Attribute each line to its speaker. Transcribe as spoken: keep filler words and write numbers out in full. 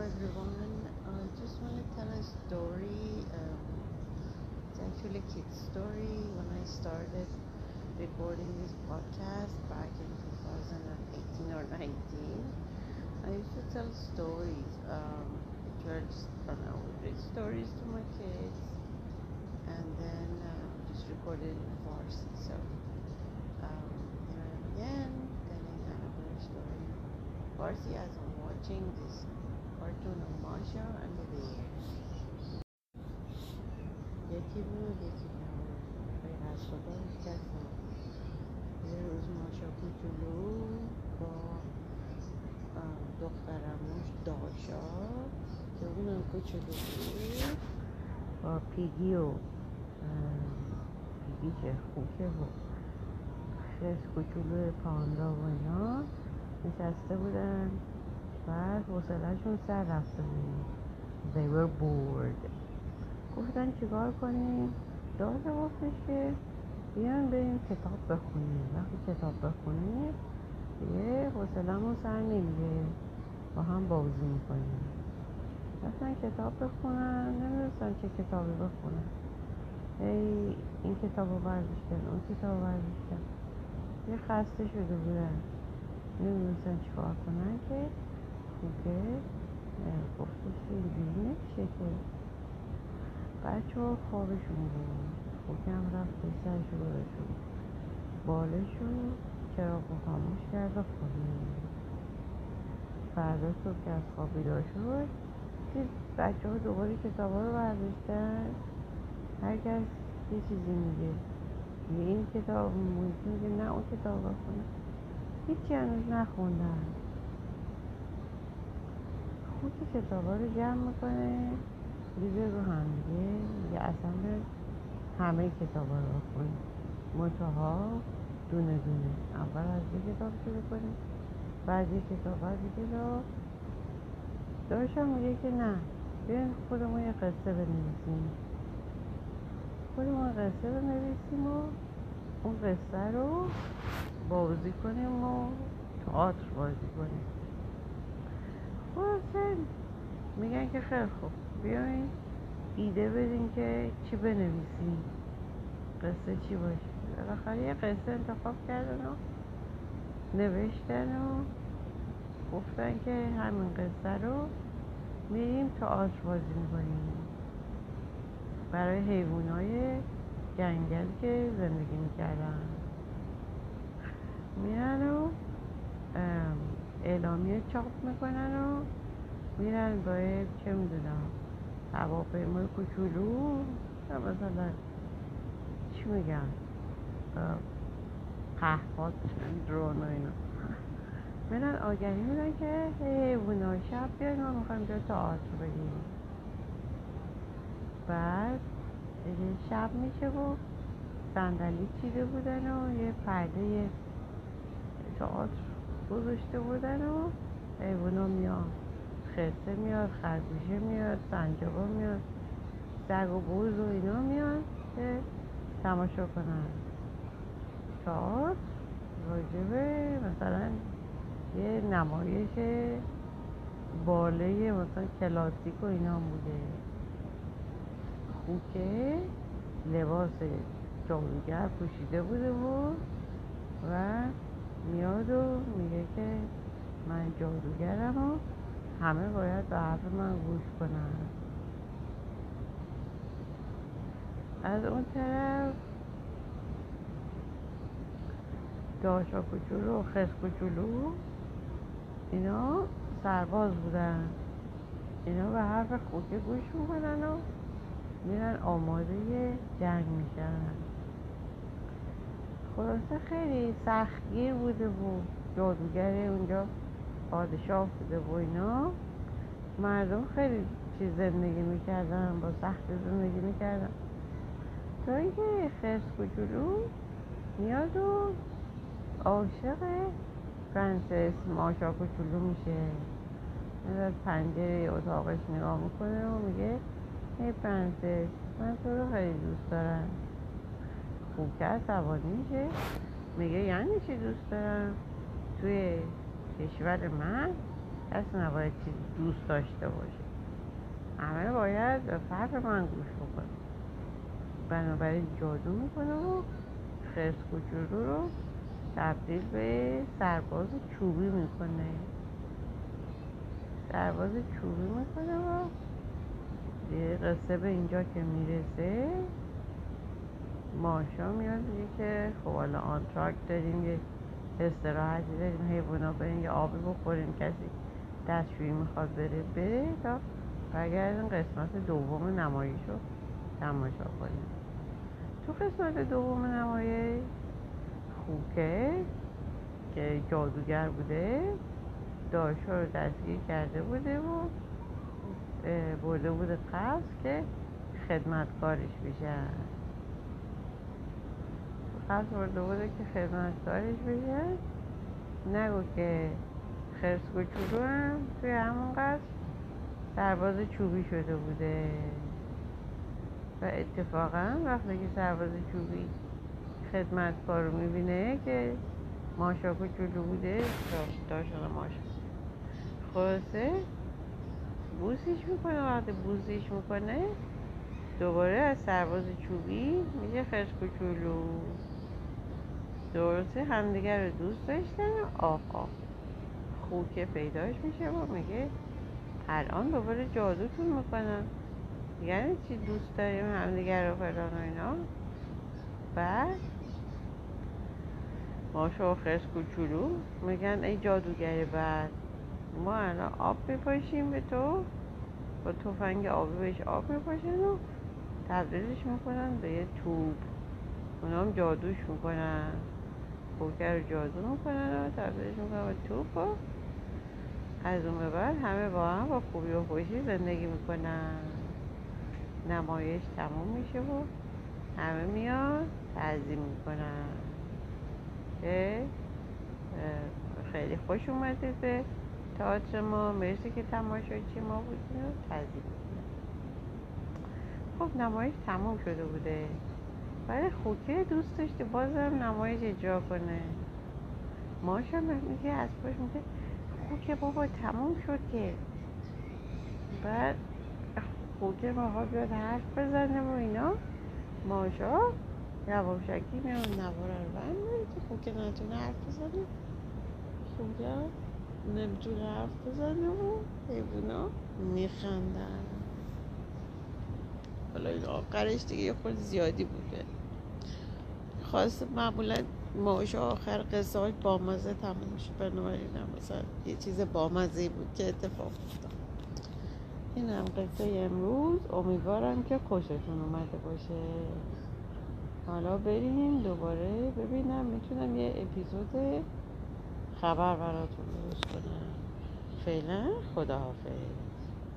Speaker 1: everyone. I just want to tell a story. Um, it's actually a kid's story. When I started recording this podcast back in two thousand eighteen or nineteen, I used to tell stories. Um, church, and I would read stories to my kids, and then uh, just recorded in Farsi. So um, here I am again, telling another story. Farsi as I'm watching this cartoon of Masha and the Bears. یکی بود یکی نبود غیر از خدا هیچ کس نبود. یه روز ماشا کوچولو با دخترموش داشا که اونم کوچولو بود با پیگی و پیگی چه خوکه و خیز کوچولو پاندا و اینا نشسته بودن. بعد حوصله‌شون سر رفته بود. They were bored. گفتن چیکار کنیم؟ داده گفتش که بیان بریم کتاب بخونیم. وقتی کتاب بخونیم دیگه حوصله‌مون سر نمیره، با هم بازی میکنیم. رفتن کتاب بخونن، نمیدونستن چه کتابی بخونن. هی این کتاب رو برداشتن، اون کتاب رو برداشتن. یه خسته شده بودن، نمیدونستن چیکار کنن که خوبه گفتش که اینجوری نمیشه که. بچه ها خوابشون بود. خوکم رفت سرش رو برشون بالشو چراغ رو خاموش کرد و خوابید. فردا صبح که از خواب بیدار شد دید بچه ها دوباره کتاب ها رو برداشتن. هر کس یه چیزی میگه، میگه این کتاب میگه نه اون کتاب بخونه. هیچی هنوز نخوندن. خوک کتاب ها رو جمع میکنه میزه رو هم دیگه میگه اصلا به همه کتاب ها رو بخونیم، منتها دونه دونه. اول از یه کتاب شروع کنیم، بعد یه کتاب از یه کتاب. داشتم میگه که نه، بیاین خودمون یه قصه بنویسیم خودمون قصه بنویسیم و اون قصه رو بازی کنیم و تئاتر بازی کنیم. خلاصه میگن که خیلی خوب، بیاین ایده بدین که چی بنویسیم، قصه چی باشه. بالاخره یه قصه انتخاب کردن و نوشتن و گفتن که همین قصه رو میریم تئاتر بازی میکنیم برای حیوانای جنگل که زندگی میکردن. میرن و اعلامیه چاپ میکنن و میرن باید چه میدونم هواپیمای کوچولو مثلا چی میگن پهپاد درون و اینا میرن آگهی میدن که حیوونا شب بیاین ما میخوایم جای تئاتر بگیم. بعد دیگه شب میشه و صندلی چیده بودن و یه پرده تئاتر گذاشته بودن و حیوونا میان، خرسه میاد، خرگوشه میاد، سنجابا میاد، سگ و بز و اینا میان که تماشا کنن. تئاتر راجبه مثلا یه نمایش باله مثلا کلاسیک و اینا بوده. خوکه لباس جادوگر پوشیده بوده بود و میاد و میگه که من جادوگرم و همه باید به حرف من گوش کنن. از اون طرف داشا کوچولو و خس کوچولو اینا سرباز بودن. اینا به حرف خوکه گوش میکنن و میرن آماده جنگ میشن. خلاصه خیلی سختگیر بوده بود. جادوگر اونجا پادشاه بوده و اینا. مردم خیلی چیز زندگی میکردن، با سخت زندگی میکردن، تا اینکه خرس کوچولو میاد و عاشق پرنسس ماشا کوچولو میشه. از پنجره اتاقش نگاه میکنه و میگه ای پرنسس من تو رو خیلی دوست دارم. خوکه عصبانی میشه، میگه یعنی چی دوست دارم؟ توی کشور من کسی نباید چیزی دوست داشته باشه، همه باید به فرق من گوش بکنه. بنابراین جادو میکنه و خرس کوچولو رو تبدیل به سرباز چوبی میکنه. سرباز چوبی میکنه و یه قصه به اینجا که میرسه، ماشا میاد میگه که خب حالا آنتراک داریم، یه استراحتی داریم، حیوانا بریم یه آبی بخوریم، کسی دستشویی میخواد بره بره تا برگردیم قسمت دوم نمایش رو تماشا کنیم. تو قسمت دوم نمایش خوکه که جادوگر بوده داشا رو دستگیر کرده بوده و برده بوده قصد که خدمتکارش بشن. قصد برده بوده که خدمتکارش بشن. نگو که خرس کوچولو هم توی همون قصد سرباز چوبی شده بوده و اتفاقا وقتی که سرباز چوبی خدمتکار رو میبینه که ماشا کوچولو بوده، داشتن ماشا خلاصه بوسش میکنه. وقتی بوسش میکنه دوباره از سرباز چوبی میشه خرس کوچولو. درسته همدیگر رو دوست داشتن و آقا خوکه پیداش میشه و میگه الان دوباره جادوتون میکنن، یعنی چی دوست داریم همدیگر رو فلان و اینا. بعد ماشا و خرس کوچولو میگن ای جادوگر بعد ما الان آب میپاشیم به تو، با تفنگ آبی بهش آب میپاشن و تبدیلش میکنن به یه توپ. اونا هم جادوش میکنن، خوکه رو جادو میکنن و تبدیلش میکنن به توپ و از اون به بعد همه با هم با خوبی و خوشی زندگی میکنن. نمایش تموم میشه و همه میان تعظیم میکنن که خیلی خوش اومدید به تئاتر ما، مرسی که تماشاچی ما بودین و تعظیم میکنن. خب نمایش تموم شده بوده ولی خوکه دوست داشته بازم نمایش اجرا کنه. ماشا میگه از پاش میگه خوکه بابا تموم شد که. بعد خوکه ماها بیاد حرف بزنه و اینا، ماشا یواشکی میاد نواره رو برمی‌داره که خوکه نتونه حرف بزنه. خوکه نمیتونه حرف بزنه و حیوونا میخندن. حالا این آخرش دیگه یه خود زیادی بوده. خواست معمولا ماشا آخر قصه های بامزه تموم شد، بنابراین مثلا یه چیز بامزه بود که اتفاق افتاد. این هم قصه امروز، امیدوارم که خوشتون اومده باشه. حالا بریم دوباره ببینم میتونم یه اپیزود خبر براتون درست کنم. فعلا خداحافظ.